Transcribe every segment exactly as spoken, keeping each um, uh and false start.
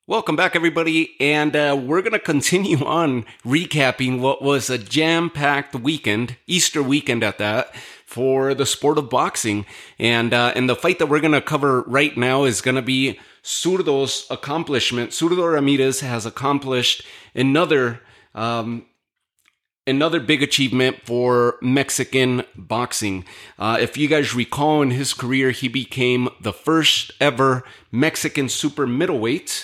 Welcome back, everybody, and uh, we're going to continue on recapping what was a jam-packed weekend, Easter weekend at that, for the sport of boxing. And uh, and the fight that we're going to cover right now is going to be Zurdo's accomplishment. Zurdo Ramirez has accomplished another um, another big achievement for Mexican boxing. Uh, if you guys recall, in his career, he became the first ever Mexican super middleweight.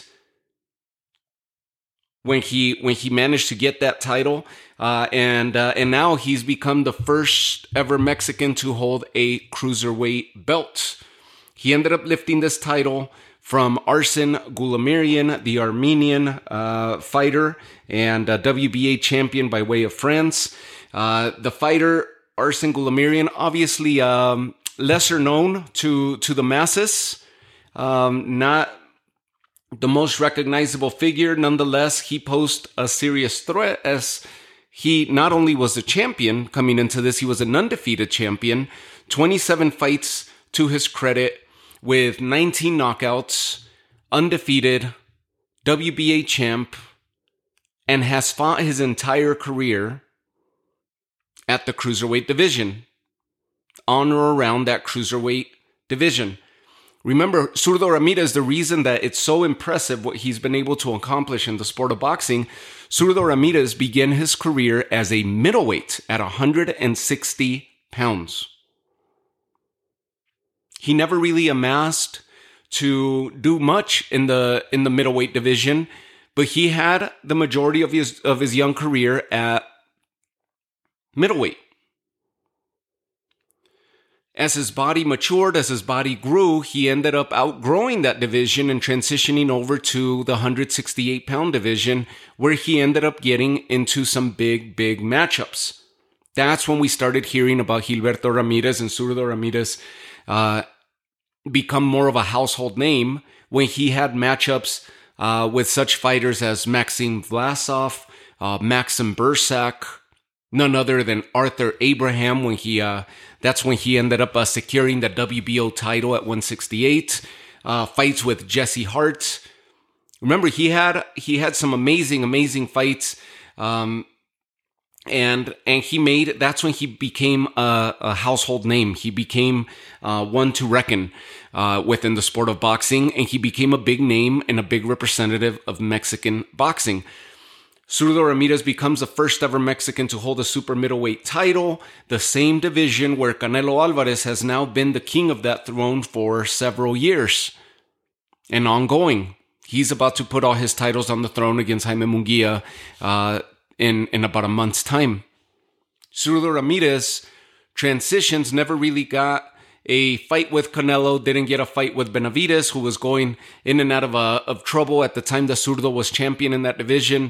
When he when he managed to get that title, uh, and uh, and now he's become the first ever Mexican to hold a cruiserweight belt. He ended up lifting this title from Arsen Goulamirian, the Armenian uh, fighter and uh, W B A champion by way of France. Uh, the fighter Arsen Goulamirian, obviously um, lesser known to to the masses, um, not the most recognizable figure. Nonetheless, he posed a serious threat as he not only was a champion coming into this, he was an undefeated champion, twenty-seven fights to his credit with nineteen knockouts, undefeated, W B A champ, and has fought his entire career at the cruiserweight division, on or around that cruiserweight division. Remember, Zurdo Ramirez, the reason that it's so impressive what he's been able to accomplish in the sport of boxing, Zurdo Ramirez began his career as a middleweight at one hundred sixty pounds. He never really amassed to do much in the in the middleweight division, but he had the majority of his of his young career at middleweight. As his body matured, as his body grew, he ended up outgrowing that division and transitioning over to the one hundred sixty-eight pound division, where he ended up getting into some big, big matchups. That's when we started hearing about Gilberto Ramirez and Zurdo Ramirez uh, become more of a household name when he had matchups uh, with such fighters as Maxim Vlasov, uh, Maxim Bursak, none other than Arthur Abraham, when he uh, that's when he ended up uh, securing the W B O title at one sixty-eight. Uh, fights with Jesse Hart. Remember, he had he had some amazing, amazing fights, um, and and he made. That's when he became a, a household name. He became uh, one to reckon uh, within the sport of boxing, and he became a big name and a big representative of Mexican boxing. Zurdo Ramirez becomes the first ever Mexican to hold a super middleweight title, the same division where Canelo Alvarez has now been the king of that throne for several years and ongoing. He's about to put all his titles on the throne against Jaime Munguia uh, in, in about a month's time. Zurdo Ramirez transitions, never really got a fight with Canelo, didn't get a fight with Benavidez, who was going in and out of, uh, of trouble at the time that Zurdo was champion in that division.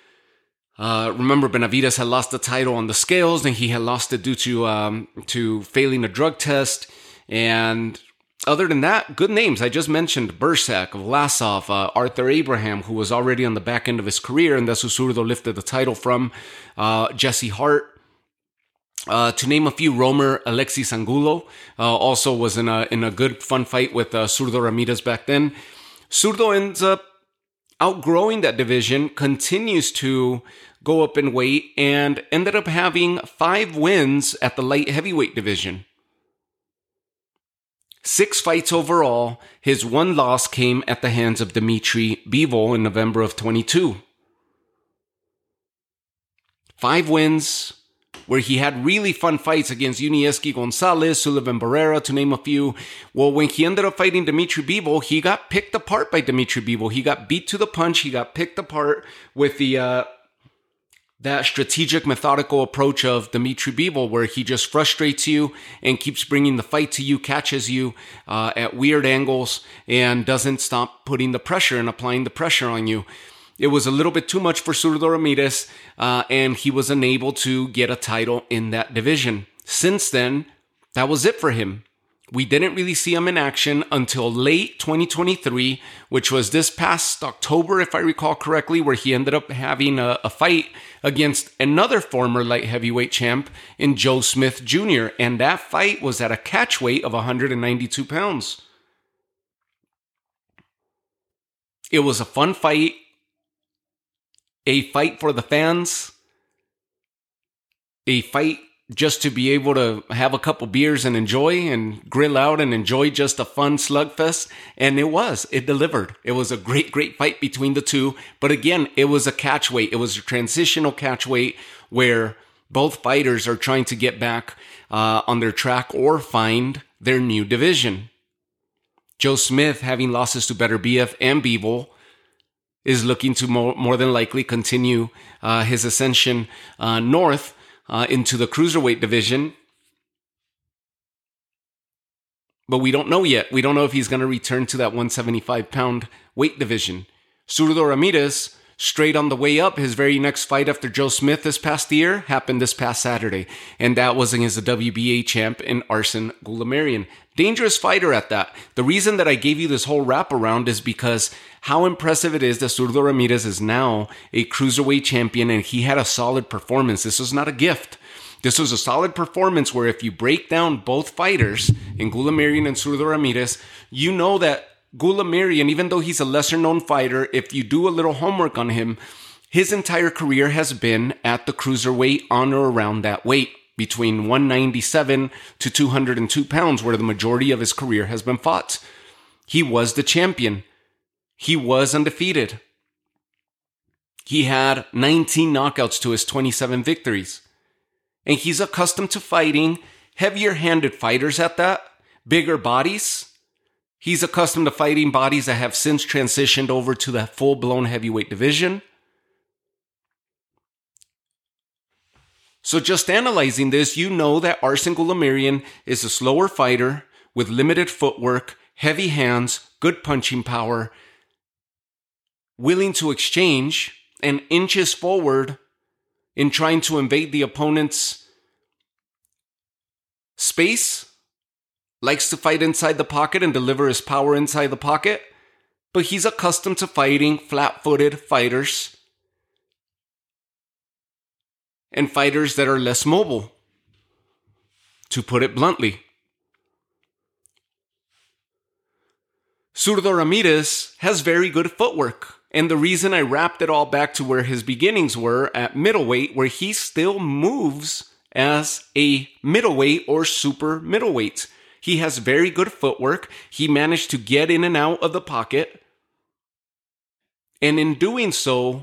Uh, remember, Benavidez had lost the title on the scales, and he had lost it due to um, to failing a drug test. And other than that, good names. I just mentioned Bursak, Vlasov, uh, Arthur Abraham, who was already on the back end of his career, and that's who Zurdo lifted the title from. Uh, Jesse Hart, uh, to name a few. Romer Alexis Angulo uh, also was in a in a good fun fight with uh, Zurdo Ramirez back then. Zurdo ends up outgrowing that division, continues to go up in weight, and ended up having five wins at the light heavyweight division. Six fights overall. His one loss came at the hands of Dimitri Bivol in November of twenty-two. Five wins, where he had really fun fights against Yunieski Gonzalez, Sullivan Barrera, to name a few. Well, when he ended up fighting Dimitri Bivol, he got picked apart by Dimitri Bivol. He got beat to the punch. He got picked apart with the uh, that strategic, methodical approach of Dimitri Bivol, where he just frustrates you and keeps bringing the fight to you, catches you uh, at weird angles, and doesn't stop putting the pressure and applying the pressure on you. It was a little bit too much for Zurdo Ramirez, uh, and he was unable to get a title in that division. Since then, that was it for him. We didn't really see him in action until late twenty twenty-three, which was this past October, if I recall correctly, where he ended up having a, a fight against another former light heavyweight champ in Joe Smith Junior And that fight was at a catch weight of one hundred ninety-two pounds. It was a fun fight, a fight for the fans, a fight just to be able to have a couple beers and enjoy and grill out and enjoy just a fun slugfest. And it was, it delivered. It was a great, great fight between the two. But again, it was a catch weight. It was a transitional catch weight where both fighters are trying to get back uh, on their track or find their new division. Joe Smith, having losses to Beterbiev and Bivol, is looking to more, more than likely continue uh, his ascension uh, north uh, into the cruiserweight division. But we don't know yet. We don't know if he's going to return to that one seventy-five pound weight division. Zurdo Ramirez, straight on the way up, his very next fight after Joe Smith this past year happened this past Saturday. And that was against the W B A champ in Arsen Goulamirian. Dangerous fighter at that. The reason that I gave you this whole wraparound is because how impressive it is that Zurdo Ramirez is now a cruiserweight champion and he had a solid performance. This was not a gift. This was a solid performance where if you break down both fighters in Goulamirian and Zurdo Ramirez, you know that Goulamirian, even though he's a lesser known fighter, if you do a little homework on him, his entire career has been at the cruiserweight on or around that weight, between one ninety-seven to two hundred two pounds, where the majority of his career has been fought. He was the champion. He was undefeated. He had nineteen knockouts to his twenty-seven victories. And he's accustomed to fighting heavier-handed fighters at that, bigger bodies. He's accustomed to fighting bodies that have since transitioned over to the full-blown heavyweight division. So just analyzing this, you know that Arsen Goulamirian is a slower fighter with limited footwork, heavy hands, good punching power, willing to exchange and inches forward in trying to invade the opponent's space, likes to fight inside the pocket and deliver his power inside the pocket, but he's accustomed to fighting flat-footed fighters and fighters that are less mobile, to put it bluntly. Zurdo Ramirez has very good footwork. And the reason I wrapped it all back to where his beginnings were at middleweight, where he still moves as a middleweight or super middleweight. He has very good footwork. He managed to get in and out of the pocket. And in doing so,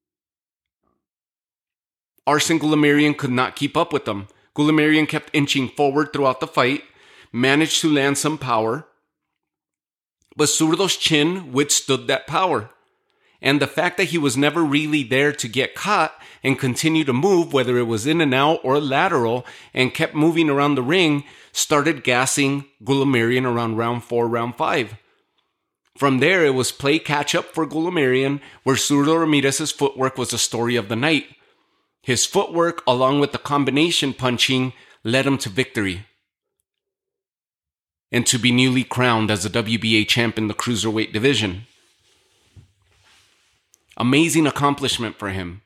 Arsen Goulamirian could not keep up with them. Goulamirian kept inching forward throughout the fight, managed to land some power, but Zurdo's chin withstood that power. And the fact that he was never really there to get caught and continue to move, whether it was in and out or lateral, and kept moving around the ring, started gassing Goulamirian around round four, round five. From there, it was play catch-up for Goulamirian, where Zurdo Ramirez's footwork was the story of the night. His footwork, along with the combination punching, led him to victory. And to be newly crowned as the W B A champ in the cruiserweight division. Amazing accomplishment for him.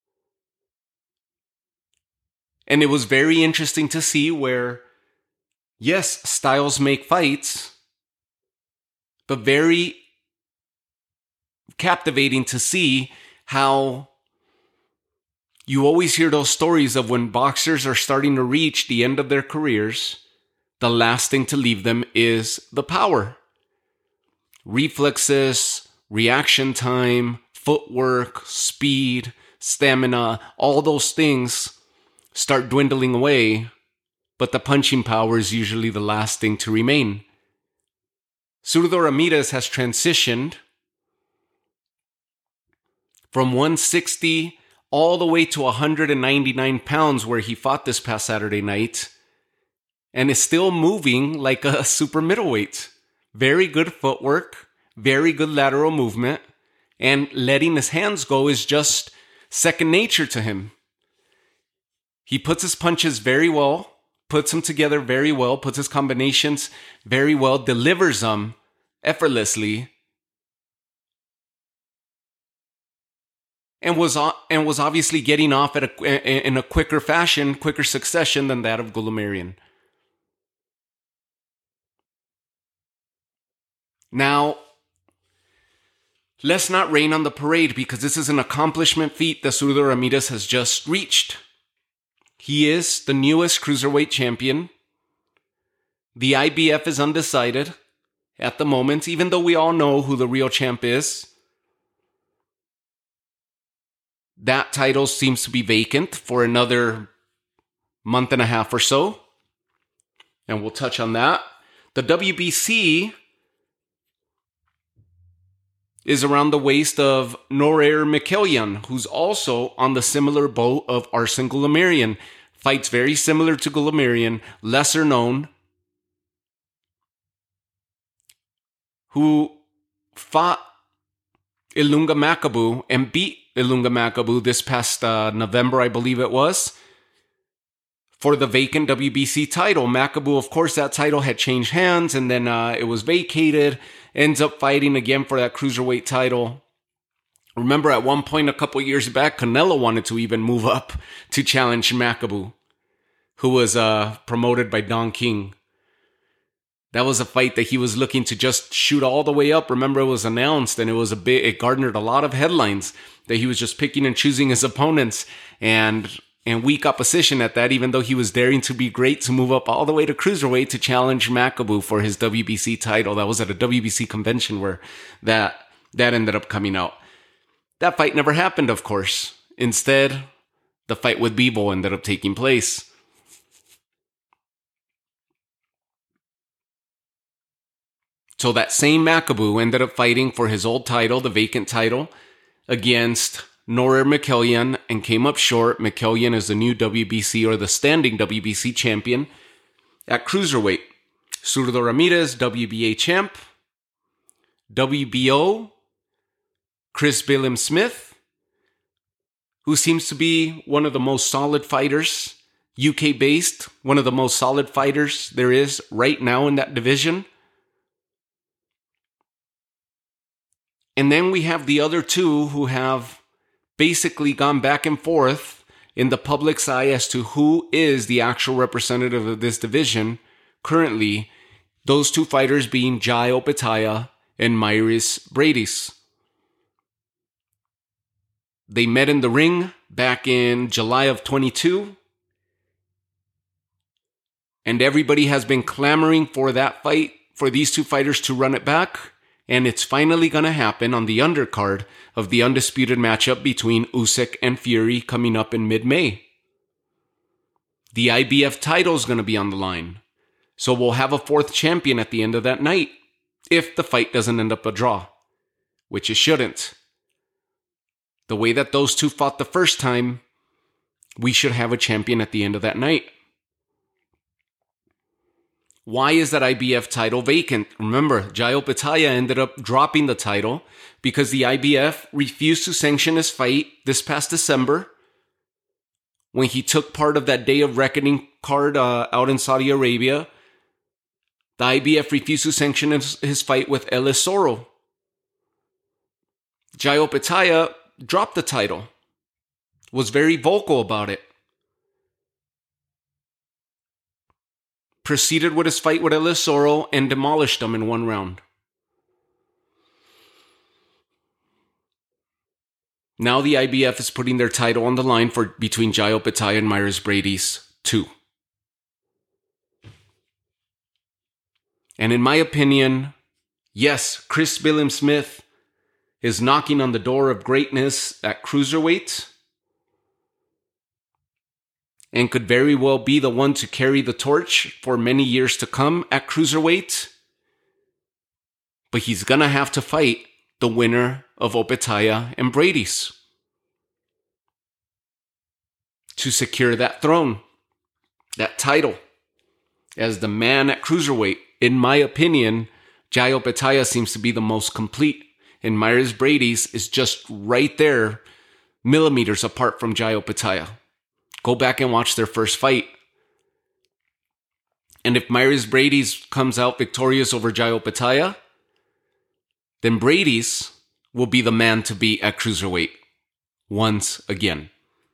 And it was very interesting to see where, yes, styles make fights, but very captivating to see how you always hear those stories of when boxers are starting to reach the end of their careers, the last thing to leave them is the power. Reflexes, reaction time, footwork, speed, stamina, all those things start dwindling away, but the punching power is usually the last thing to remain. Zurdo Ramirez has transitioned from one sixty all the way to one hundred ninety-nine pounds where he fought this past Saturday night, and is still moving like a super middleweight. Very good footwork, very good lateral movement, and letting his hands go is just second nature to him. He puts his punches very well, puts them together very well, puts his combinations very well, delivers them effortlessly, and was and was obviously getting off at a, in a quicker fashion, quicker succession than that of Goulamirian. Now, let's not rain on the parade because this is an accomplishment feat that Zurdo Ramirez has just reached. He is the newest cruiserweight champion. The I B F is undecided at the moment, even though we all know who the real champ is. That title seems to be vacant for another month and a half or so. And we'll touch on that. The W B C is around the waist of Norer Mikkeljan, who's also on the similar boat of Arsen Goulamirian. Fights very similar to Goulamirian, lesser known, who fought Ilunga Makabu and beat Ilunga Makabu this past uh, November, I believe it was, for the vacant W B C title. Makabu, of course, that title had changed hands and then uh, it was vacated. Ends up fighting again for that cruiserweight title. Remember, at one point a couple years back, Canelo wanted to even move up to challenge Makabu, who was uh, promoted by Don King. That was a fight that he was looking to just shoot all the way up. Remember, it was announced and it was a bit, it garnered a lot of headlines that he was just picking and choosing his opponents and and weak opposition at that, even though he was daring to be great to move up all the way to cruiserweight to challenge Makabu for his W B C title. That was at a W B C convention where that that ended up coming out. That fight never happened, of course. Instead, the fight with Bivol ended up taking place. So that same Makabu ended up fighting for his old title, the vacant title, against Norer Mikkeljan, and came up short. Mikkeljan is the new W B C or the standing W B C champion at cruiserweight. Zurdo Ramirez, W B A champ. W B O, Chris Billam-Smith, who seems to be one of the most solid fighters, U K-based, one of the most solid fighters there is right now in that division. And then we have the other two who have basically gone back and forth in the public's eye as to who is the actual representative of this division currently. Those two fighters being Jai Opetaia and Mairis Briedis. They met in the ring back in July of twenty-two. And everybody has been clamoring for that fight, for these two fighters to run it back. And it's finally going to happen on the undercard of the undisputed matchup between Usyk and Fury coming up in mid-May. The I B F title is going to be on the line. So we'll have a fourth champion at the end of that night, if the fight doesn't end up a draw, which it shouldn't. The way that those two fought the first time, we should have a champion at the end of that night. Why is that I B F title vacant? Remember, Jai Opetaia ended up dropping the title because the I B F refused to sanction his fight this past December when he took part of that Day of Reckoning card uh, out in Saudi Arabia. The I B F refused to sanction his, his fight with Ellis Soro. Jai Opetaia dropped the title, was very vocal about it. Proceeded with his fight with Ellis Soro and demolished him in one round. Now the I B F is putting their title on the line for between Jai Opetaia and Mairis Briedis too. And in my opinion, yes, Chris Billam-Smith is knocking on the door of greatness at cruiserweight and could very well be the one to carry the torch for many years to come at cruiserweight. But he's going to have to fight the winner of Opetaia and Briedis to secure that throne, that title, as the man at cruiserweight. In my opinion, Jai Opetaia seems to be the most complete, and Mairis Briedis is just right there, millimeters apart from Jai Opetaia. Go back and watch their first fight. And if Mairis Briedis comes out victorious over Jai Opetaia, then Briedis will be the man to beat at cruiserweight once again.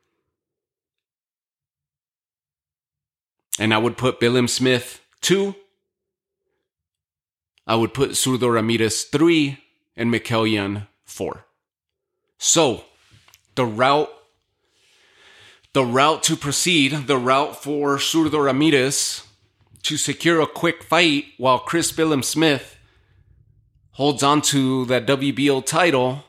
And I would put Billam-Smith two. I would put Zurdo Ramirez three and Mikkeljan for. So, the route, the route to proceed, the route for Zurdo Ramirez to secure a quick fight while Chris Billam Smith holds on to that W B O title.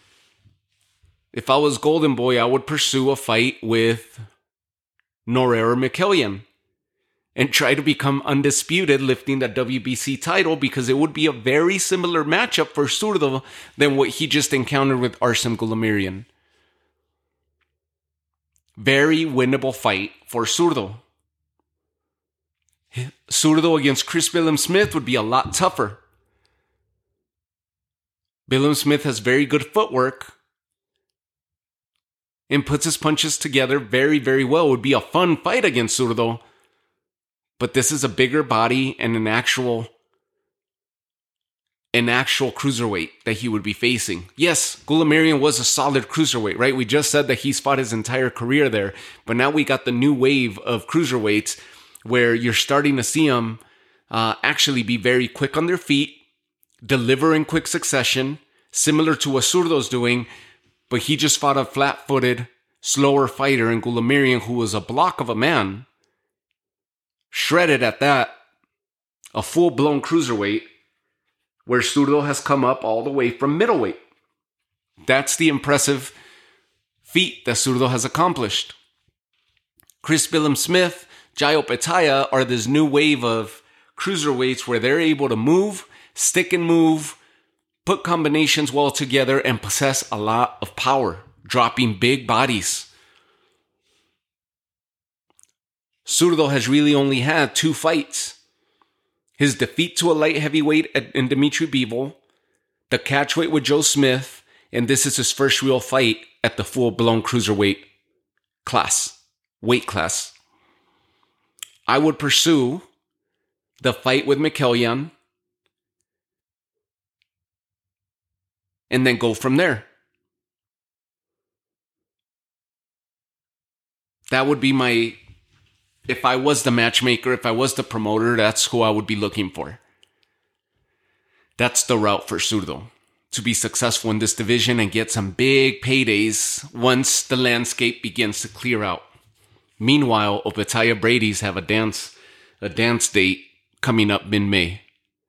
If I was Golden Boy, I would pursue a fight with Noreur Mikaelian and try to become undisputed, lifting the W B C title, because it would be a very similar matchup for Zurdo than what he just encountered with Artem Goulamirian. Very winnable fight for Zurdo. Zurdo against Chris Billam Smith would be a lot tougher. Billam Smith has very good footwork and puts his punches together very, very well. It would be a fun fight against Zurdo. But this is a bigger body and an actual an actual cruiserweight that he would be facing. Yes, Goulamirian was a solid cruiserweight, right? We just said that he's fought his entire career there. But now we got the new wave of cruiserweights where you're starting to see them uh, actually be very quick on their feet, deliver in quick succession, similar to what Zurdo's doing. But he just fought a flat-footed, slower fighter in Goulamirian who was a block of a man. Shredded at that, a full-blown cruiserweight, where Zurdo has come up all the way from middleweight. That's the impressive feat that Zurdo has accomplished. Chris Billam Smith, Jai Opetaia are this new wave of cruiserweights where they're able to move, stick and move, put combinations well together, and possess a lot of power, dropping big bodies. Zurdo has really only had two fights. His defeat to a light heavyweight in Dimitri Bivol, the catchweight with Joe Smith, and this is his first real fight at the full-blown cruiserweight class, weight class. I would pursue the fight with Mikaelian and then go from there. That would be my... If I was the matchmaker, if I was the promoter, that's who I would be looking for. That's the route for Zurdo, to be successful in this division and get some big paydays once the landscape begins to clear out. Meanwhile, Opetaia Brady's have a dance, a dance date coming up mid-May.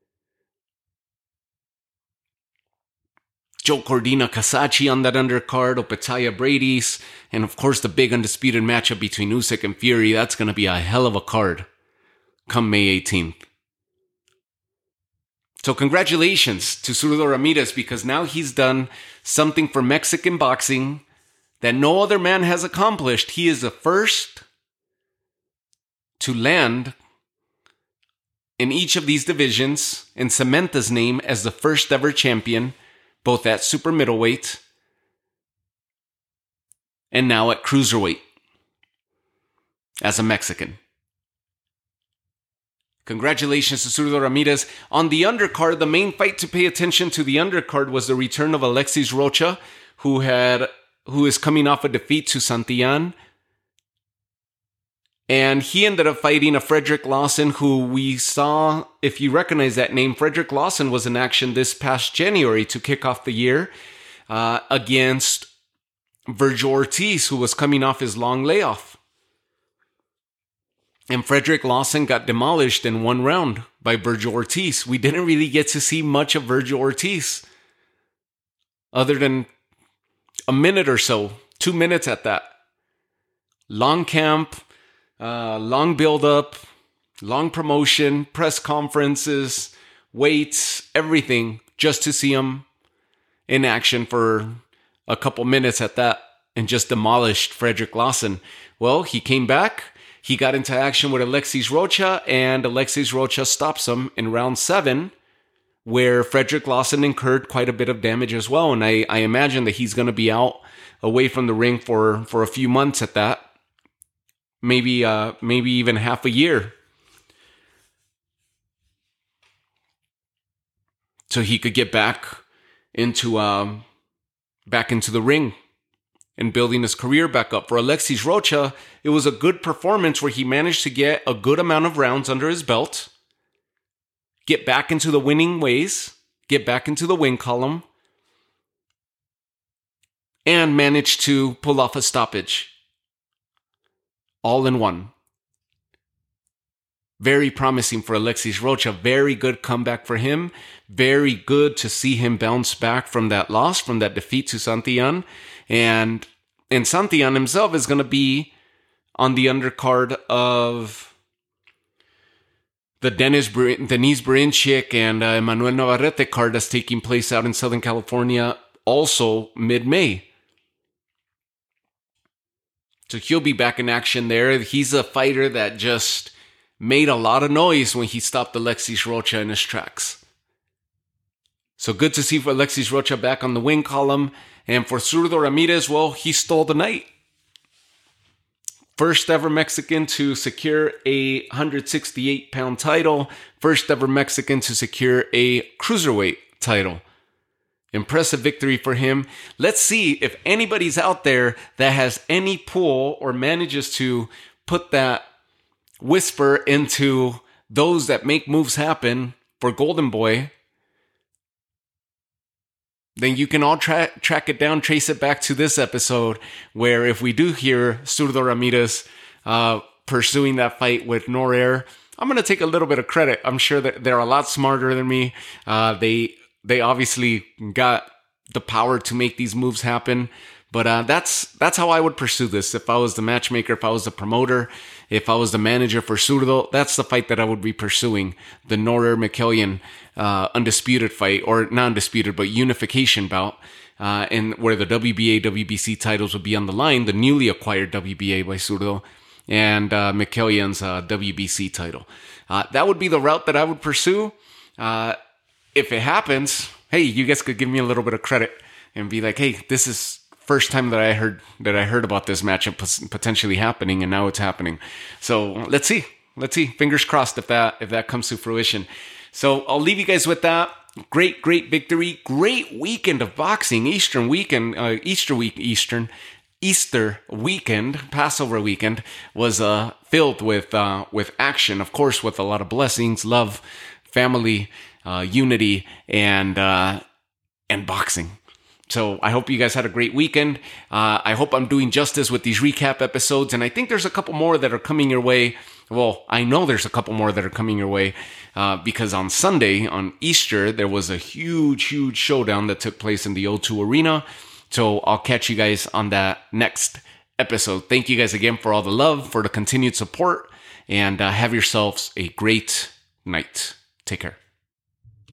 Joe Cordina Kasachi on that undercard, Opetaia Brady's, and of course the big undisputed matchup between Usyk and Fury. That's going to be a hell of a card come May eighteenth. So congratulations to Zurdo Ramirez, because now he's done something for Mexican boxing that no other man has accomplished. He is the first to land in each of these divisions and cement his name as the first ever champion, both at super middleweight and now at cruiserweight as a Mexican. Congratulations to Zurdo Ramirez. On the undercard, the main fight to pay attention to the undercard was the return of Alexis Rocha, who had who is coming off a defeat to Santillan. And he ended up fighting a Frederick Lawson, who we saw, if you recognize that name, Frederick Lawson was in action this past January to kick off the year uh, against Virgil Ortiz, who was coming off his long layoff. And Frederick Lawson got demolished in one round by Virgil Ortiz. We didn't really get to see much of Virgil Ortiz, other than a minute or so, two minutes at that. Long camp, uh, long build-up, long promotion, press conferences, weights, everything, just to see him in action for a couple minutes at that, and just demolished Frederick Lawson. Well, he came back. He got into action with Alexis Rocha, and Alexis Rocha stops him in round seven, where Frederick Lawson incurred quite a bit of damage as well. And I, I imagine that he's going to be out away from the ring for, for a few months at that. Maybe, uh, maybe even half a year. So he could get back into, um, back into the ring and building his career back up. For Alexis Rocha, it was a good performance where he managed to get a good amount of rounds under his belt, get back into the winning ways, get back into the win column, and managed to pull off a stoppage. All in one. Very promising for Alexis Rocha. Very good comeback for him. Very good to see him bounce back from that loss, from that defeat to Santillan. And, and Santillan himself is going to be on the undercard of the Dennis Denise Berinchik and uh, Emmanuel Navarrete card that's taking place out in Southern California also mid-May. So he'll be back in action there. He's a fighter that just made a lot of noise when he stopped Alexis Rocha in his tracks. So good to see for Alexis Rocha back on the win column. And for Zurdo Ramirez, well, he stole the night. First ever Mexican to secure a one hundred sixty-eight pound title. First ever Mexican to secure a cruiserweight title. Impressive victory for him. Let's see if anybody's out there that has any pull or manages to put that whisper into those that make moves happen for Golden Boy. Then you can all tra- track it down, trace it back to this episode, where if we do hear Zurdo Ramirez uh, pursuing that fight with Norair, I'm going to take a little bit of credit. I'm sure that they're a lot smarter than me. Uh, they they obviously got the power to make these moves happen. But uh, that's that's how I would pursue this. If I was the matchmaker, if I was the promoter, if I was the manager for Zurdo, that's the fight that I would be pursuing. The Norair Mikelian uh, undisputed fight, or not undisputed, but unification bout, uh, and where the W B A, W B C titles would be on the line, the newly acquired W B A by Zurdo, and uh, Mikelian's uh, W B C title. Uh, that would be the route that I would pursue. Uh, if it happens, hey, you guys could give me a little bit of credit and be like, hey, this is first time that I heard that I heard about this matchup potentially happening, and now it's happening. So let's see, let's see. Fingers crossed if that if that comes to fruition. So I'll leave you guys with that. Great, great victory. Great weekend of boxing. Eastern weekend, uh, Easter week, Eastern, Easter weekend, Passover weekend was uh, filled with uh, with action. Of course, with a lot of blessings, love, family, uh, unity, and uh, and boxing. So I hope you guys had a great weekend. Uh, I hope I'm doing justice with these recap episodes. And I think there's a couple more that are coming your way. Well, I know there's a couple more that are coming your way uh, because on Sunday, on Easter, there was a huge, huge showdown that took place in the O two Arena. So I'll catch you guys on that next episode. Thank you guys again for all the love, for the continued support, and uh, have yourselves a great night. Take care.